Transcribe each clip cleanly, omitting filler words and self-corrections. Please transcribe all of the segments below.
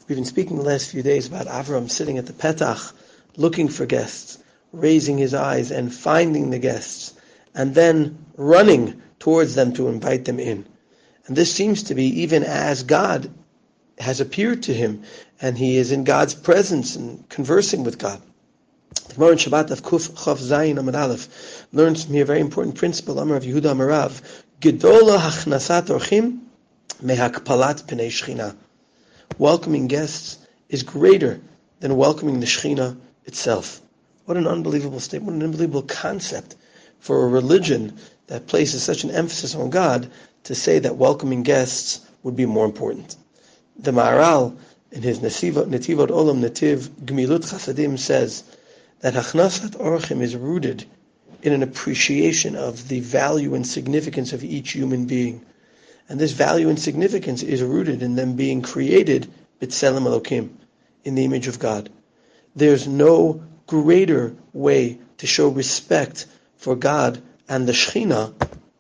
We've been speaking the last few days about Avram sitting at the Petach, looking for guests, raising his eyes and finding the guests, and then running towards them to invite them in. And this seems to be even as God has appeared to him, and he is in God's presence and conversing with God. The Gemara in Shabbat of Kuf Chav Zayin Amud Aleph learns from here a very important principle. Amar Rav Yehuda Amarav, Gedola Hachnasat Orchim Mehakpalat Pnei Shechina. Welcoming guests is greater than welcoming the Shechina itself. What an unbelievable statement, what an unbelievable concept for a religion that places such an emphasis on God to say that welcoming guests would be more important. The Maharal, in his Netivot Olam Netiv Gmilut Chasadim, says that Hachnasat Orchim is rooted in an appreciation of the value and significance of each human being. And this value and significance is rooted in them being created B'Tselem Elokim, in the image of God. There's no greater way to show respect for God and the Shekhinah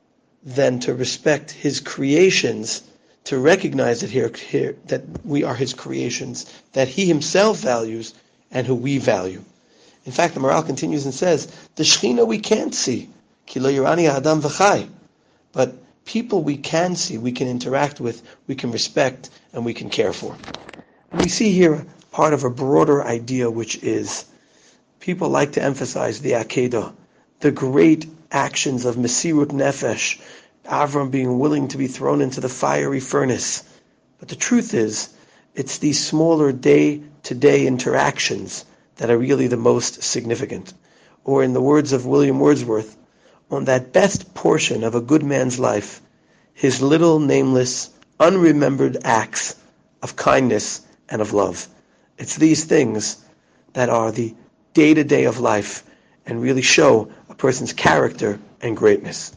than to respect His creations, to recognize that here that we are His creations, that He Himself values and who we value. In fact, the Maharal continues and says, the Shekhinah we can't see, Ki lo yirani ha'adam v'chai, but people we can see, we can interact with, we can respect, and we can care for. We see here part of a broader idea, which is people like to emphasize the Akedah, the great actions of Mesirut Nefesh, Avram being willing to be thrown into the fiery furnace. But the truth is, it's these smaller day-to-day interactions that are really the most significant. Or in the words of William Wordsworth, on that best portion of a good man's life, his little nameless, unremembered acts of kindness and of love. It's these things that are the day-to-day of life and really show a person's character and greatness.